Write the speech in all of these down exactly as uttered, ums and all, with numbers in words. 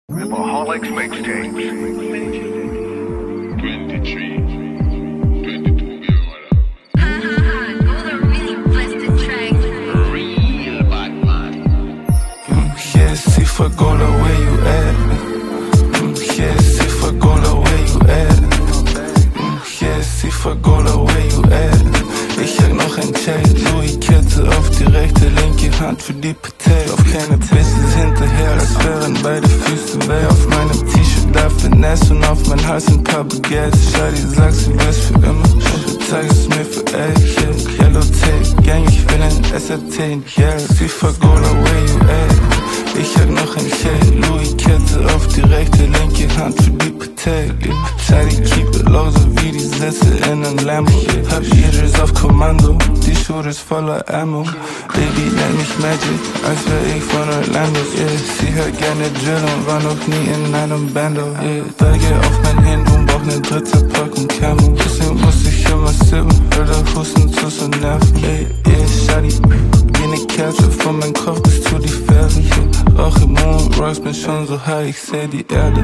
Ripaholics Mixtapes. twenty-three, twenty-two, Ha ha ha, those are really busted tracks. real bad man. Mm, yeah, Sifa Gola, where you at? Mm, yeah, Sifa Gola, where you at? Mm, yeah, Sifa Gola, where you at? Ich jag noch ein Chain, Louis-Kette auf die rechte, linke Hand für die Partei. Auf keine Bitches hinterher, als wären beide Füße weh. Auf meinem T-Shirt da Finesse und auf mein Hals ein paar Baguettes. Shawty sagt, sie will's für immer und zeig es mir für echt, yeah. Yellow Tape, Gang, ich will ein S R T, yeah. Sifa Gola, where you at? Ich jag noch ein Chain, Louis-Kette auf die rechte, linke Hand für die Partei. Shawty keep it low, so wie die Sitze in einem Lambo. Hab Eaters auf Kommando, die Shooters voller Ammo. Baby nennt mich Magic, als wär ich von Orlando, yeah. Sie hört gerne Drill und war noch nie in einem Bando, yeah. Berge auf mein Handy und brauch ne dritte Packung Camo. Deswegen muss ich immer sippen, hör der Husten zu so nerven, ey, yeah, Shawty. Wie ne Kerze von meinem Kopf bis zu die Fersen, yeah. Rauch im Mond, Rocks bin schon so high, ich seh die Erde.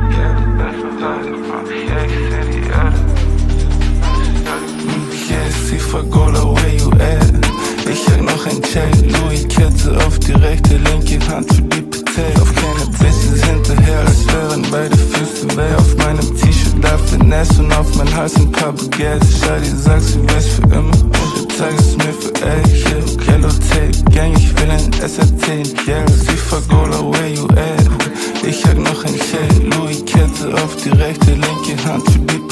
Yeah, Sifa Gola, where you at? Ich jag noch ein Chain, Louis-Kette auf die rechte, linke Hand für die Partei. Auf keine Bitches hinterher, als wären beide Füße weh. Auf meinem T-Shirt da Finesse und auf mein Hals ein paar Baguettes. Shawty sagt, sie will's für immer und ich zeig es mir für echt, yeah. Yellow Tape, Gang, ich will ein S R T, yeah. Sifa Gola, where you at? Ich jag noch ein Chain, Louis-Kette auf die rechte, linke Hand für die